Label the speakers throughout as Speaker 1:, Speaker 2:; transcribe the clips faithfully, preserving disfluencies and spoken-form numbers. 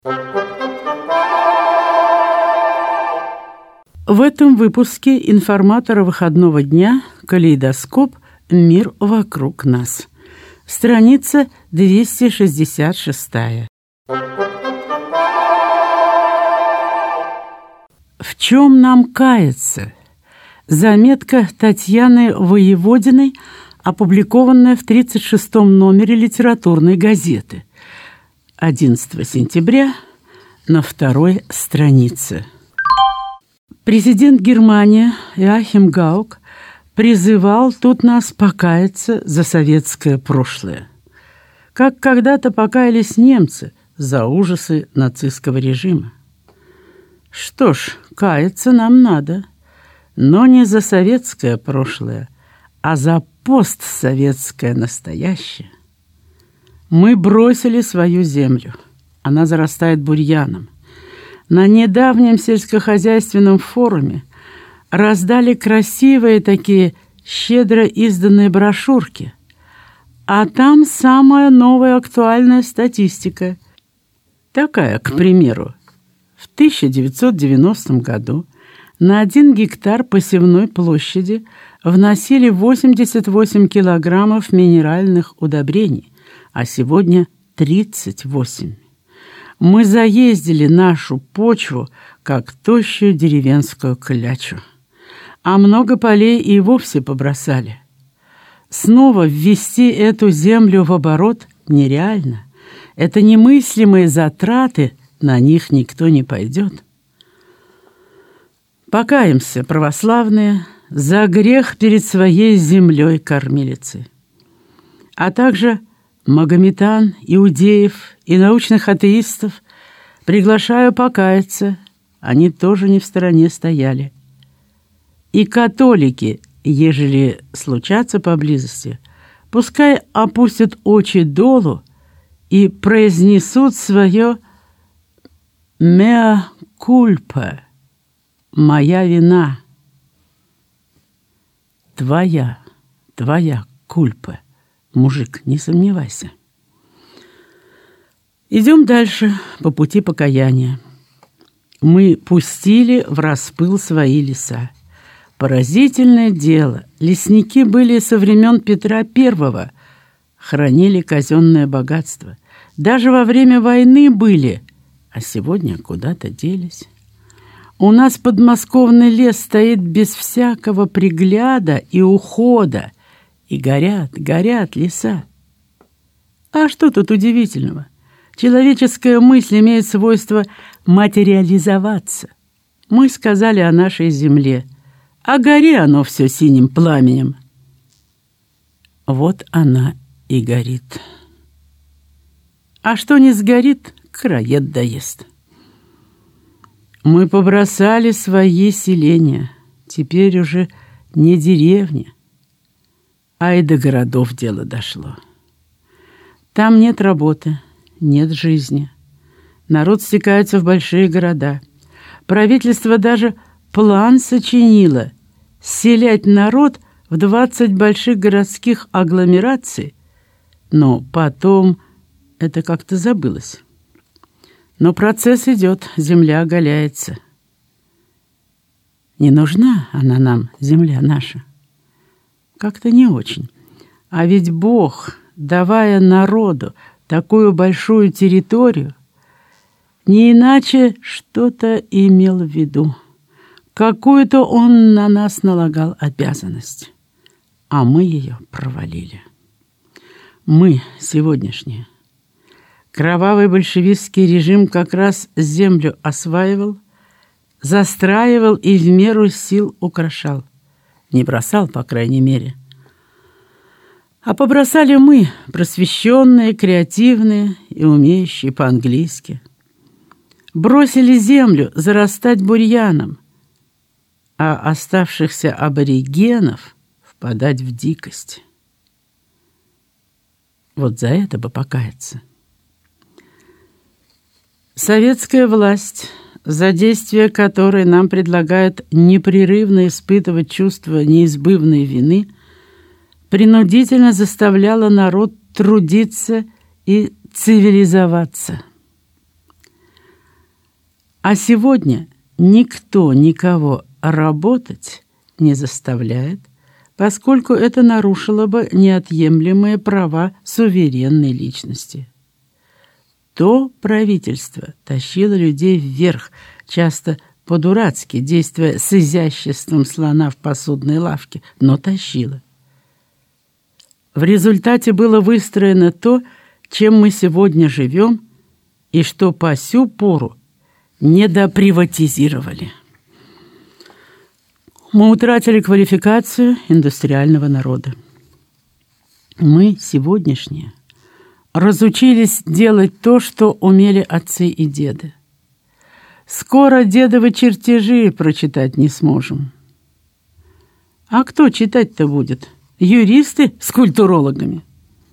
Speaker 1: В этом выпуске информатора выходного дня «Калейдоскоп. Мир вокруг нас». Страница двести шестьдесят шесть. В чем нам каяться? Заметка Татьяны Воеводиной, опубликованная в тридцать шестом номере литературной газеты. одиннадцатого сентября на второй странице. Президент Германии Иоахим Гаук призывал тут нас покаяться за советское прошлое, как когда-то покаялись немцы за ужасы нацистского режима. Что ж, каяться нам надо, но не за советское прошлое, а за постсоветское настоящее. Мы бросили свою землю, она зарастает бурьяном. На недавнем сельскохозяйственном форуме раздали красивые такие щедро изданные брошюрки, а там самая новая актуальная статистика. Такая, к примеру, в тысяча девятьсот девяностом году на один гектар посевной площади вносили восемьдесят восемь килограммов минеральных удобрений, а сегодня тридцать восемь. Мы заездили нашу почву, как тощую деревенскую клячу, а много полей и вовсе побросали. Снова ввести эту землю в оборот нереально. Это немыслимые затраты, на них никто не пойдет. Покаемся, православные, за грех перед своей землей-кормилицей, а также магометан, иудеев и научных атеистов приглашаю покаяться, они тоже не в стороне стояли. И католики, ежели случатся поблизости, пускай опустят очи долу и произнесут свое «mea culpa» — «моя вина». Твоя, твоя кульпа. Мужик, не сомневайся. Идем дальше по пути покаяния. Мы пустили в распыл свои леса. Поразительное дело. Лесники были со времен Петра Первого, хранили казенное богатство. Даже во время войны были, а сегодня куда-то делись. У нас подмосковный лес стоит без всякого пригляда и ухода, и горят, горят леса. А что тут удивительного? Человеческая мысль имеет свойство материализоваться. Мы сказали о нашей земле, а горе оно все синим пламенем. Вот она и горит. А что не сгорит, краед доест. Мы побросали свои селения, теперь уже не деревня, а и до городов дело дошло. Там нет работы, нет жизни. Народ стекается в большие города. Правительство даже план сочинило селять народ в двадцать больших городских агломераций, но потом это как-то забылось. Но процесс идет, земля оголяется. Не нужна она нам, земля наша. Как-то не очень. А ведь Бог, давая народу такую большую территорию, не иначе что-то имел в виду. Какую-то Он на нас налагал обязанность, а мы ее провалили. Мы сегодняшние. Кровавый большевистский режим как раз землю осваивал, застраивал и в меру сил украшал. Не бросал, по крайней мере. А побросали мы, просвещенные, креативные и умеющие по-английски. Бросили землю зарастать бурьяном, а оставшихся аборигенов впадать в дикость. Вот за это бы покаяться. Советская власть, за действия которой нам предлагают непрерывно испытывать чувство неизбывной вины, принудительно заставляла народ трудиться и цивилизоваться. А сегодня никто никого работать не заставляет, поскольку это нарушило бы неотъемлемые права суверенной личности. То правительство тащило людей вверх, часто по-дурацки, действуя с изяществом слона в посудной лавке, но тащило. В результате было выстроено то, чем мы сегодня живем, и что по сю пору недоприватизировали. Мы утратили квалификацию индустриального народа. Мы, сегодняшние, разучились делать то, что умели отцы и деды. Скоро дедовы чертежи прочитать не сможем. А кто читать-то будет? Юристы с культурологами?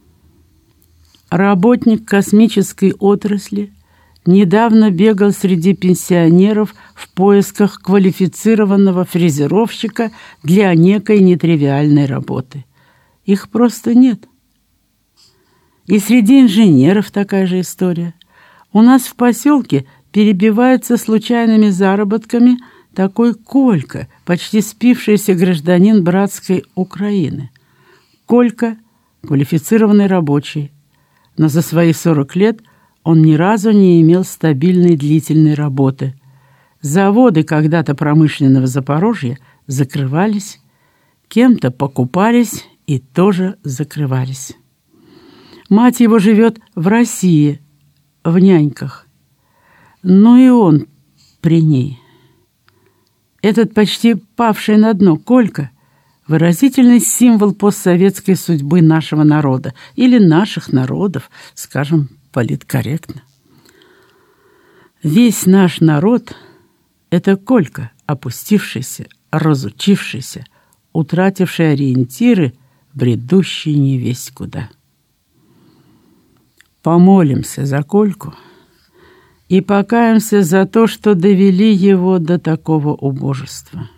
Speaker 1: Работник космической отрасли недавно бегал среди пенсионеров в поисках квалифицированного фрезеровщика для некой нетривиальной работы. Их просто нет. И среди инженеров такая же история. У нас в поселке перебивается случайными заработками такой Колька, почти спившийся гражданин братской Украины. Колька – квалифицированный рабочий, но за свои сорок лет он ни разу не имел стабильной длительной работы. Заводы когда-то промышленного Запорожья закрывались, кем-то покупались и тоже закрывались. Мать его живет в России, в няньках. Ну и он при ней. Этот почти павший на дно Колька – выразительный символ постсоветской судьбы нашего народа или наших народов, скажем, политкорректно. Весь наш народ – это Колька, опустившийся, разучившийся, утративший ориентиры, бредущий невесть куда. Помолимся за Кольку и покаемся за то, что довели его до такого убожества.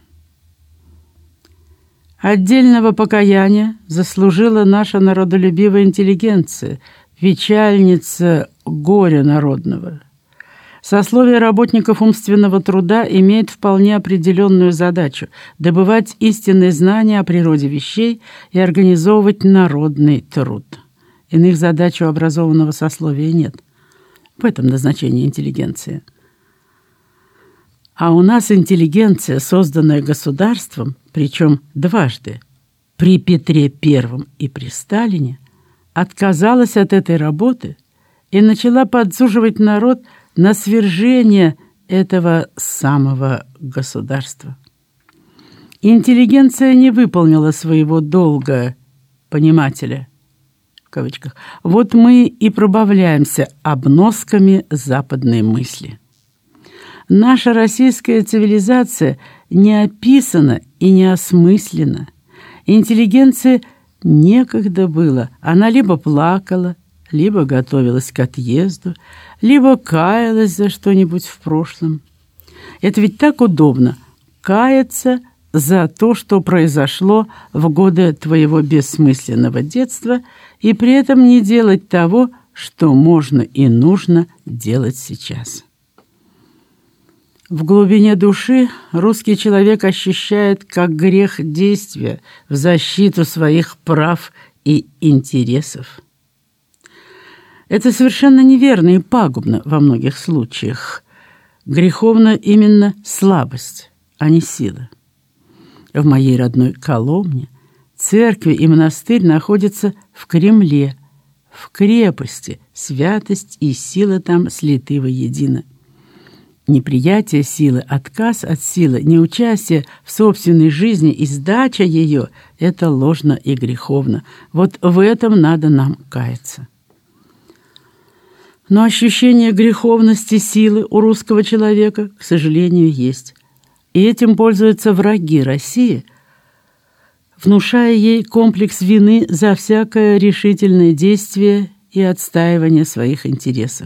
Speaker 1: Отдельного покаяния заслужила наша народолюбивая интеллигенция, печальница горя народного. Сословие работников умственного труда имеет вполне определенную задачу – добывать истинные знания о природе вещей и организовывать народный труд. Иных задач у образованного сословия нет. В этом назначение интеллигенции. А у нас интеллигенция, созданная государством, причем дважды, при Петре Первом и при Сталине, отказалась от этой работы и начала подзуживать народ на свержение этого самого государства. Интеллигенция не выполнила своего долга понимателя, в кавычках. Вот мы и пробавляемся обносками западной мысли. Наша российская цивилизация не описана и не осмыслена. Интеллигенции некогда было. Она либо плакала, либо готовилась к отъезду, либо каялась за что-нибудь в прошлом. Это ведь так удобно – каяться за то, что произошло в годы твоего бессмысленного детства, и при этом не делать того, что можно и нужно делать сейчас. В глубине души русский человек ощущает как грех действия в защиту своих прав и интересов. Это совершенно неверно и пагубно во многих случаях. Греховна именно слабость, а не сила. В моей родной Коломне церковь и монастырь находятся в Кремле, в крепости, святость и сила там слиты воедино. Неприятие силы, отказ от силы, неучастие в собственной жизни и сдача ее – это ложно и греховно. Вот в этом надо нам каяться. Но ощущение греховности силы у русского человека, к сожалению, есть. И этим пользуются враги России, внушая ей комплекс вины за всякое решительное действие и отстаивание своих интересов.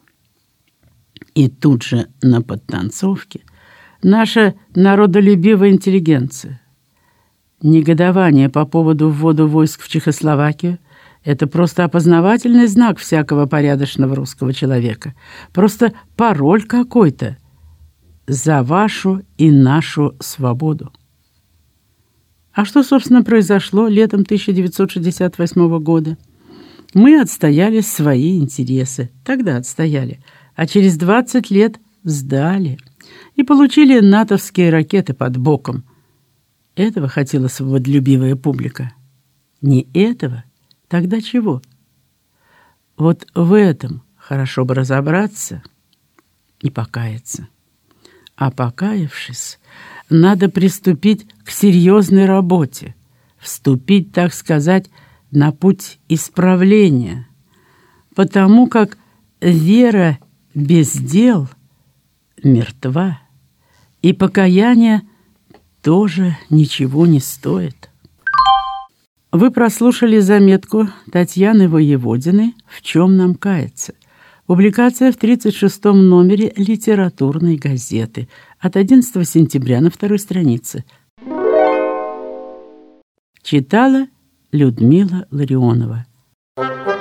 Speaker 1: И тут же на подтанцовке наша народолюбивая интеллигенция. Негодование по поводу ввода войск в Чехословакию – это просто опознавательный знак всякого порядочного русского человека. Просто пароль какой-то. за вашу и нашу свободу. А что, собственно, произошло летом тысяча девятьсот шестьдесят восьмого года? Мы отстояли свои интересы, тогда отстояли, а через двадцать лет сдали и получили натовские ракеты под боком. Этого хотела свободолюбивая публика. Не этого? Тогда чего? Вот в этом хорошо бы разобраться и покаяться. А покаявшись, надо приступить к серьезной работе, вступить, так сказать, на путь исправления, потому как вера без дел мертва, и покаяние тоже ничего не стоит. Вы прослушали заметку Татьяны Воеводиной «В чем нам каяться?» Публикация в тридцать шестом номере литературной газеты от одиннадцатого сентября на второй странице. Читала Людмила Ларионова.